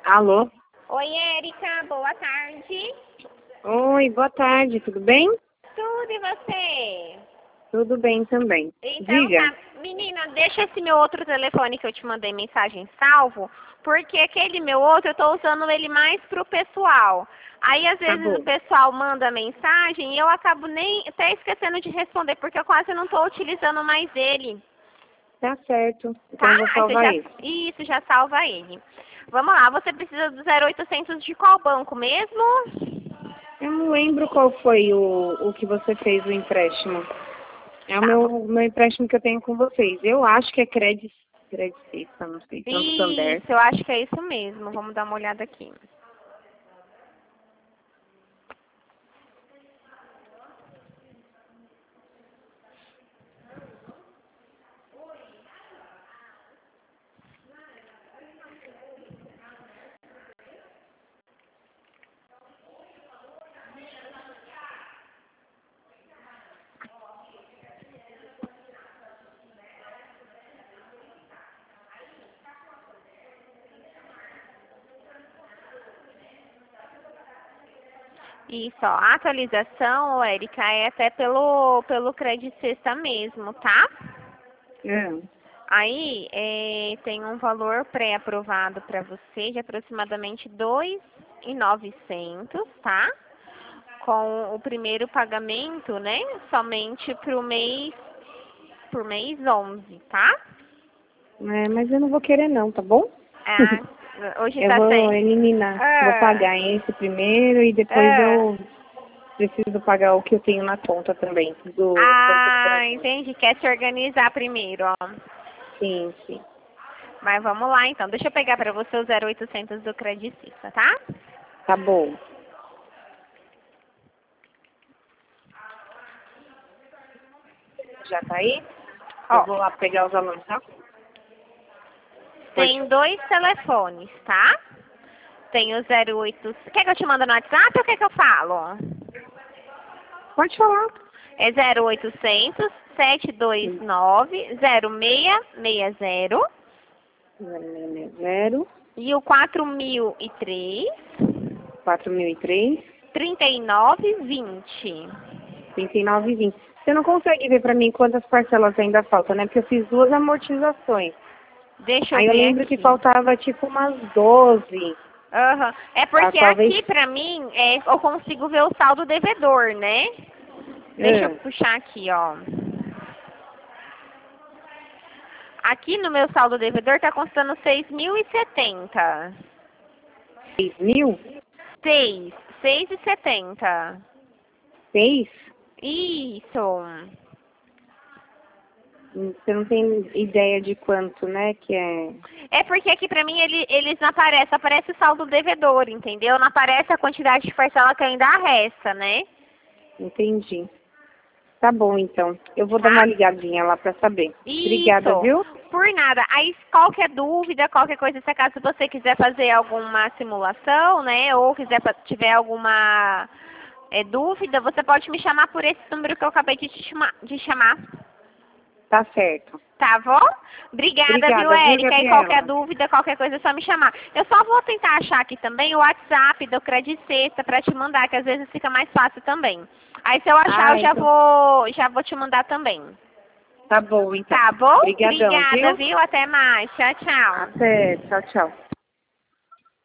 Alô? Oi, Érica, boa tarde. Oi, boa tarde, tudo bem? Tudo e você? Tudo bem também. Então Diga. tá, menina, deixa esse meu outro telefone que eu te mandei mensagem salvo, porque aquele meu outro eu tô usando ele mais pro pessoal. Aí às Tá vezes o bom. pessoal manda mensagem e eu acabo nem até esquecendo de responder, porque eu quase não tô utilizando mais ele. Tá certo. Então Tá? eu vou Aí você salvar já, ele. isso, já salva ele. Vamos lá, você precisa do 0800 de qual banco mesmo? Eu não lembro qual foi o que você fez o empréstimo. É o Tá, meu empréstimo que eu tenho com vocês. Eu acho que é Credit Suisse, não sei, Santander. isso, eu acho que é isso mesmo. Vamos dar uma olhada aqui. Isso, ó, a atualização, Érica, é até pelo Credit Sexta mesmo, tá? É. Aí tem um valor pré-aprovado para você de aproximadamente 2.900, tá? Com o primeiro pagamento, né? Somente por mês 11, tá? É, mas eu não vou querer não, tá bom? Ah, hoje Eu tá vou sem. eliminar. Vou pagar esse primeiro e depois Ah. eu preciso pagar o que eu tenho na conta também, do Banco do Ah, Brasil. entendi. Quer se organizar primeiro, ó. Sim, sim. Mas vamos lá, então. Deixa eu pegar para você o 0800 do Credicista, tá? Tá bom. Já tá aí? Eu Ó, vou lá pegar os alunos, tá? Pode, tem dois telefones, tá? Tem o 08... Quer que eu te mando no WhatsApp ou quer que eu falo? pode falar. É 0800 729 0660 0, e o 4003 4003, 3920. 39,20. Você não consegue ver pra mim quantas parcelas ainda faltam, né? Porque eu fiz 2 amortizações. Deixa eu Aí eu ver lembro que aqui. faltava tipo umas 12. Aham. É Ah, porque talvez. aqui pra mim eu consigo ver o saldo devedor, né? Deixa eu É, puxar aqui, ó. Aqui no meu saldo devedor tá constando 6.070. 6.000? 6,70. 6? Isso. Você não tem ideia de quanto, né? Que é. É porque aqui pra mim eles não aparecem, aparece o saldo devedor, entendeu? Não aparece a quantidade de parcela que ainda resta, né? Entendi. Tá bom, então. Eu vou dar Tá? uma ligadinha lá pra saber. Obrigada, Isso. viu? Por nada. Aí, qualquer dúvida, qualquer coisa, se acaso você quiser fazer alguma simulação, né? Ou tiver alguma dúvida, você pode me chamar por esse número que eu acabei de chamar. Tá certo. Tá bom? Obrigada, viu, Obrigada, viu, Érica? E qualquer Gabriela? dúvida, qualquer coisa é só me chamar. Eu só vou tentar achar aqui também o WhatsApp do Credit Sexta pra te mandar, que às vezes fica mais fácil também. Aí se eu achar, Ah, eu então. já vou te mandar também. Tá bom, então. Tá bom? Obrigadão, Obrigada, viu? viu? Até mais. Tchau, tchau. Até. Tchau, tchau.